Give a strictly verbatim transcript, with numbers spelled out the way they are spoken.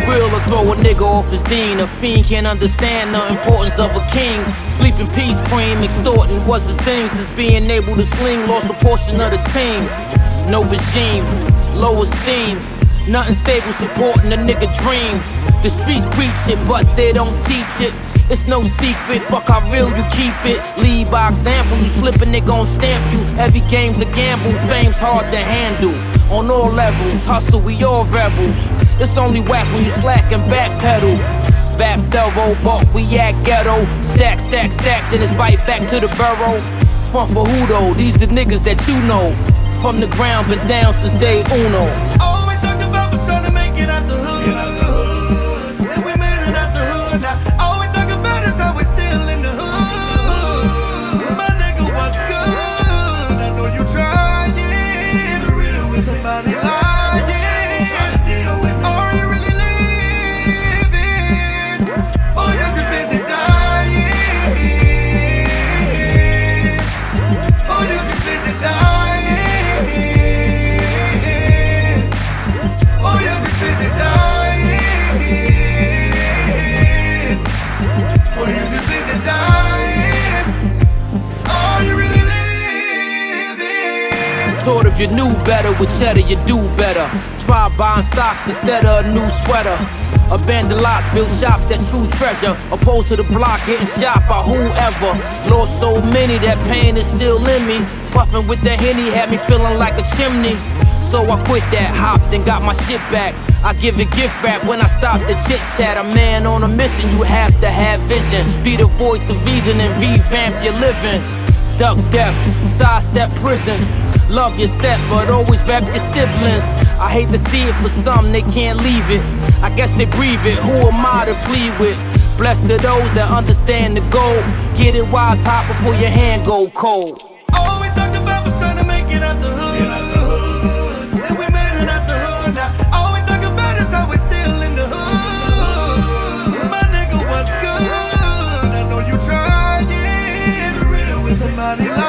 real or throw a nigga off his dean. A fiend can't understand the importance of a king. Sleep in peace, cream, extorting was his thing. Since being able to sling, lost a portion of the team. No regime, low esteem, nothing stable supporting a nigga dream. The streets preach it, but they don't teach it. It's no secret, fuck how real you keep it. Lead by example, you slippin', they gon' stamp you. Every game's a gamble, fame's hard to handle. On all levels, hustle, we all rebels. It's only whack when you slack and backpedal. Bap double, but we act ghetto. Stack, stack, stack, then it's right back to the burrow. Front for who though? These the niggas that you know. From the ground, been down since day uno. All we talked about was trying to make it out the hood. Then we made it out the hood. Now all we talk about is how we still in the hood. My nigga, what's good? I know you trying. For real with somebody lying. Are you really living? Or you too busy dying? Or you too busy dying? Oh, you're just busy dying. Oh, you're just busy dying. Are you really living? Thought if you knew better, with cheddar you do better. Try buying stocks instead of a new sweater. Abandoned lots, build shops, that's true treasure. Opposed to the block, getting shot by whoever. Lost so many, that pain is still in me. Puffin' with the Henny had me feeling like a chimney. So I quit that, hopped and got my shit back. I give it gift wrap when I stop the chit chat. A man on a mission, you have to have vision. Be the voice of reason and revamp your living. Duck death, sidestep prison. Love your set, but always rap your siblings. I hate to see it for some, they can't leave it. I guess they breathe it, who am I to plead with? Blessed to those that understand the goal. Get it wise hot before your hand go cold. All we talked about was trying to make it out the hood. Then we made it out the hood. Now all we talk about is how we still in the hood. My nigga, what's good? I know you trying. For real with somebody like